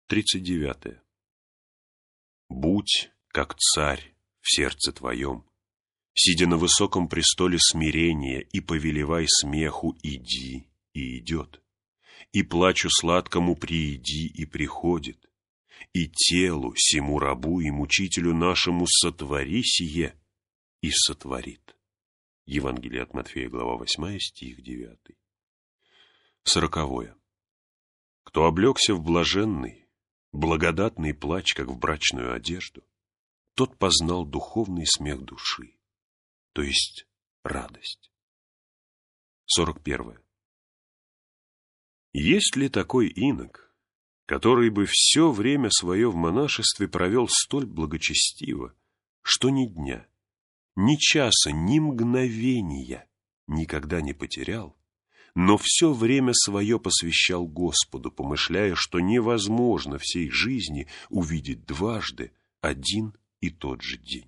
39. Будь как царь в сердце твоем, сидя на высоком престоле смирения, и повелевай смеху, иди, и идет, и плачу сладкому, прииди, и приходит, и телу, сему рабу и мучителю нашему сотвори сие, и сотворит. Евангелие от Матфея, глава 8, стих 9. 40. Кто облегся в блаженный, благодатный плач, как в брачную одежду, тот познал духовный смех души, то есть радость. 41. Есть ли такой инок, который бы все время свое в монашестве провел столь благочестиво, что ни дня, ни часа, ни мгновения никогда не потерял, но все время свое посвящал Господу, помышляя, что невозможно всей жизни увидеть дважды один и тот же день.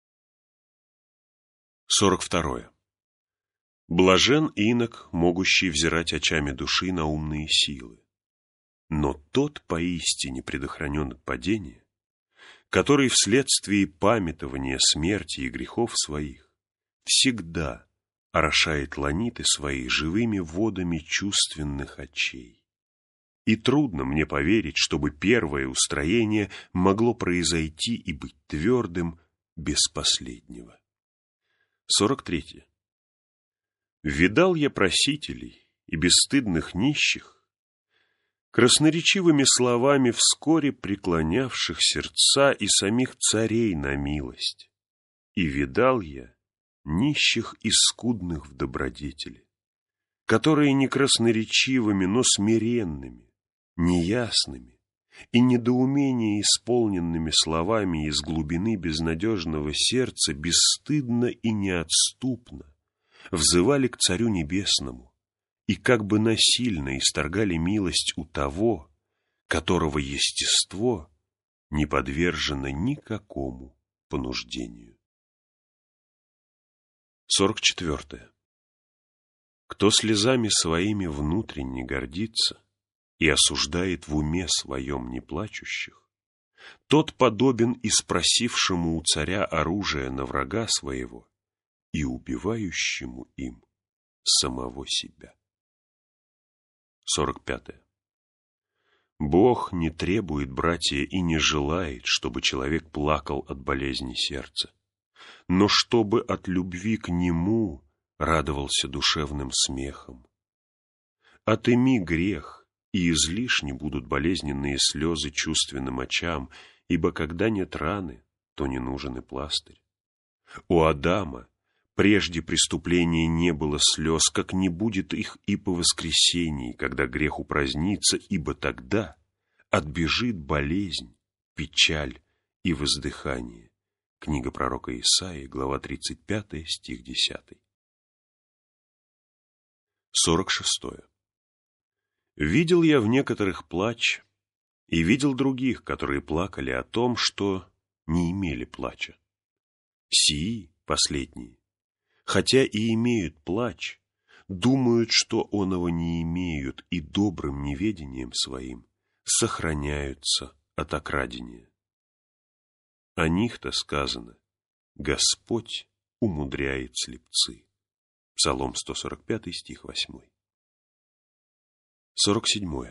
42. Блажен инок, могущий взирать очами души на умные силы, но тот поистине предохранен от падения, который вследствие памятования смерти и грехов своих всегда орошает ланиты свои живыми водами чувственных очей. И трудно мне поверить, чтобы первое устроение могло произойти и быть твердым без последнего. 43. Видал я просителей и бесстыдных нищих, красноречивыми словами вскоре преклонявших сердца и самих царей на милость, и видал я нищих и скудных в добродетели, которые не красноречивыми, но смиренными, неясными и недоумение исполненными словами из глубины безнадежного сердца бесстыдно и неотступно взывали к Царю Небесному и как бы насильно исторгали милость у того, которого естество не подвержено никакому понуждению. 44. Кто слезами своими внутренне гордится и осуждает в уме своем неплачущих, тот подобен и спросившему у царя оружие на врага своего и убивающему им самого себя. 45. Бог не требует, братья, и не желает, чтобы человек плакал от болезни сердца, но чтобы от любви к Нему радовался душевным смехом. Отыми грех, и излишни будут болезненные слезы чувственным очам, ибо когда нет раны, то не нужен и пластырь. У Адама прежде преступления не было слез, как не будет их и по воскресении, когда грех упразднится, ибо тогда отбежит болезнь, печаль и воздыхание. Книга пророка Исаии, глава 35, стих 10. 46. Видел я в некоторых плач, и видел других, которые плакали о том, что не имели плача. Сии, последние, хотя и имеют плач, думают, что оного не имеют, и добрым неведением своим сохраняются от окрадения. О них-то сказано: Господь умудряет слепцы. Псалом 145, стих 8. 47.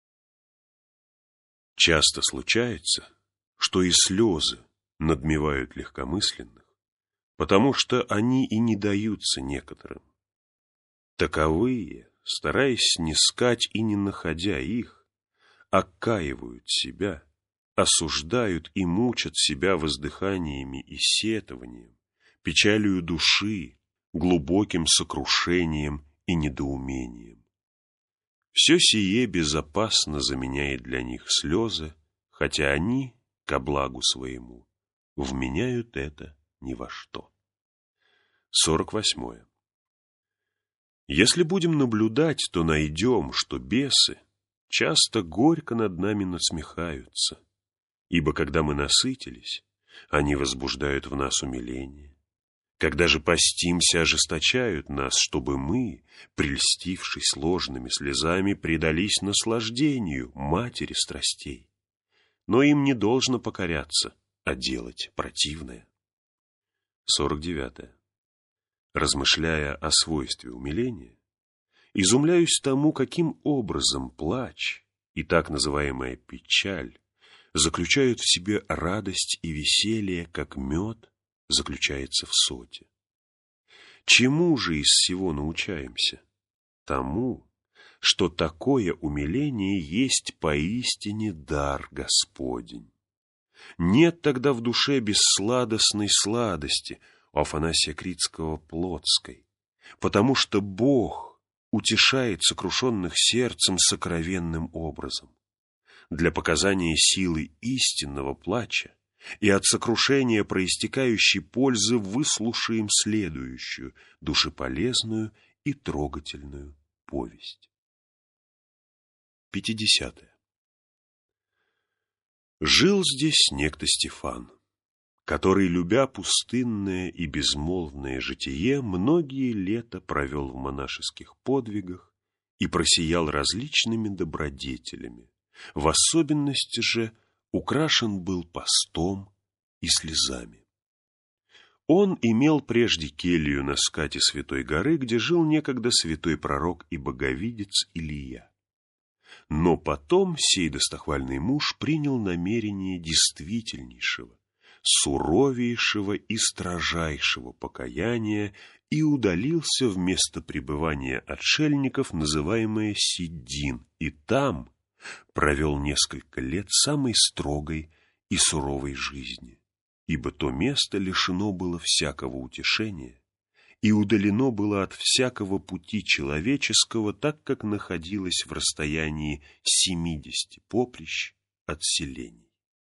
Часто случается, что и слезы надмевают легкомысленных, потому что они и не даются некоторым. Таковые, стараясь снискать и не находя их, окаивают себя, осуждают и мучат себя воздыханиями и сетованием, печалью души, глубоким сокрушением и недоумением. Все сие безопасно заменяет для них слезы, хотя они, ко благу своему, вменяют это ни во что. 48. Если будем наблюдать, то найдем, что бесы часто горько над нами насмехаются, ибо когда мы насытились, они возбуждают в нас умиление. Когда же постимся, ожесточают нас, чтобы мы, прельстившись ложными слезами, предались наслаждению матери страстей, но им не должно покоряться, а делать противное. 49. Размышляя о свойстве умиления, изумляюсь тому, каким образом плач и так называемая печаль заключают в себе радость и веселье, как мед заключается в соте. Чему же из всего научаемся? Тому, что такое умиление есть поистине дар Господень. Нет тогда в душе бессладостной сладости у Афанасия Критского Плотской, потому что Бог утешает сокрушенных сердцем сокровенным образом. Для показания силы истинного плача и от сокрушения проистекающей пользы выслушаем следующую, душеполезную и трогательную повесть. 50. Жил здесь некто Стефан, который, любя пустынное и безмолвное житие, многие лета провел в монашеских подвигах и просиял различными добродетелями. В особенности же украшен был постом и слезами. Он имел прежде келью на скате Святой горы, где жил некогда святой пророк и боговидец Илия. Но потом сей достохвальный муж принял намерение действительнейшего, суровейшего и строжайшего покаяния и удалился в место пребывания отшельников, называемое Сиддин, и там провел несколько лет самой строгой и суровой жизни, ибо то место лишено было всякого утешения и удалено было от всякого пути человеческого, так как находилось в расстоянии 70 поприщ от селений.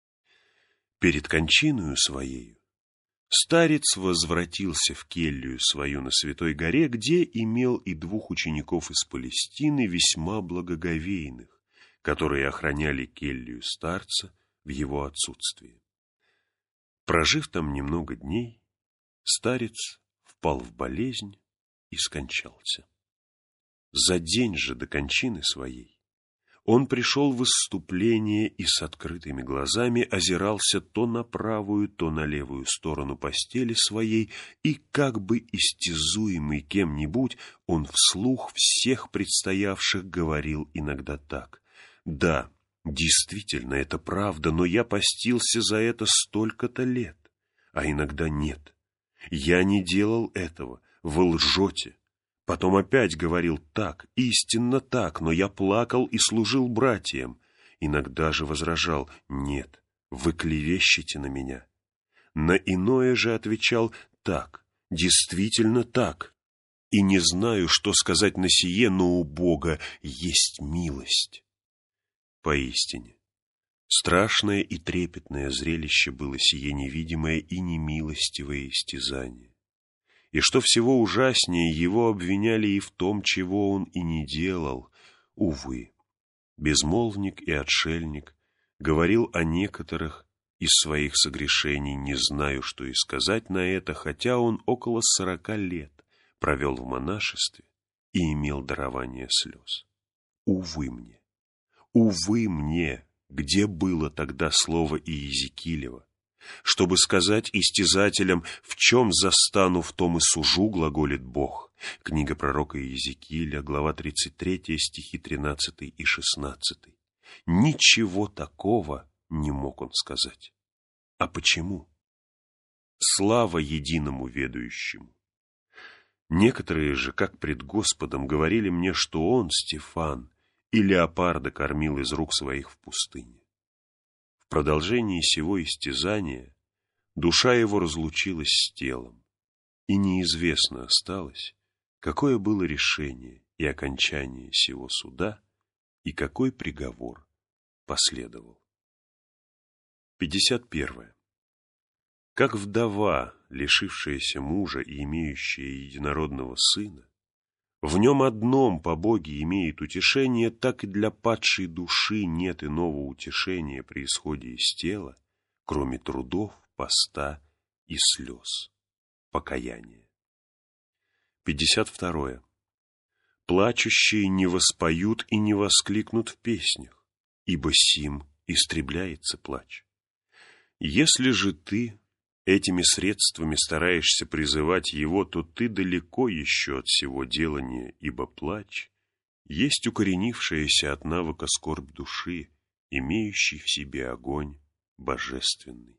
Перед кончиною своею старец возвратился в келью свою на Святой горе, где имел и 2 учеников из Палестины, весьма благоговейных, которые охраняли келью старца в его отсутствие. Прожив там немного дней, старец впал в болезнь и скончался. За день же до кончины своей он пришел в исступление и с открытыми глазами озирался то на правую, то на левую сторону постели своей, и, как бы истязуемый кем-нибудь, он вслух всех предстоявших говорил иногда так: «Да, действительно, это правда, но я постился за это столько-то лет, а иногда нет. Я не делал этого, вы лжете». Потом опять говорил: «Так, истинно так, но я плакал и служил братьям». Иногда же возражал: «Нет, вы клевещете на меня». На иное же отвечал: «Так, действительно так. И не знаю, что сказать на сие, но у Бога есть милость». Поистине, страшное и трепетное зрелище было сие невидимое и немилостивое истязание. И что всего ужаснее, его обвиняли и в том, чего он и не делал. Увы, безмолвник и отшельник говорил о некоторых из своих согрешений, не знаю, что и сказать на это, хотя он около 40 лет провел в монашестве и имел дарование слез. Увы мне, где было тогда слово Иезекиилева, чтобы сказать истязателям: «В чем застану, в том и сужу», глаголит Бог. Книга пророка Иезекииля, глава 33, стихи 13 и 16. Ничего такого не мог он сказать. А почему? Слава единому ведающему. Некоторые же, как пред Господом, говорили мне, что он, Стефан, и леопарда кормил из рук своих в пустыне. В продолжении сего истязания душа его разлучилась с телом, и неизвестно осталось, какое было решение и окончание сего суда, и какой приговор последовал. 51. Как вдова, лишившаяся мужа и имеющая единородного сына, в нем одном по Боге имеет утешение, так и для падшей души нет иного утешения при исходе из тела, кроме трудов, поста и слез, покаяния. 52. Плачущие не воспоют и не воскликнут в песнях, ибо сим истребляется плач. Если же ты этими средствами стараешься призывать его, то ты далеко еще от всего делания, ибо плач есть укоренившаяся от навыка скорбь души, имеющий в себе огонь божественный.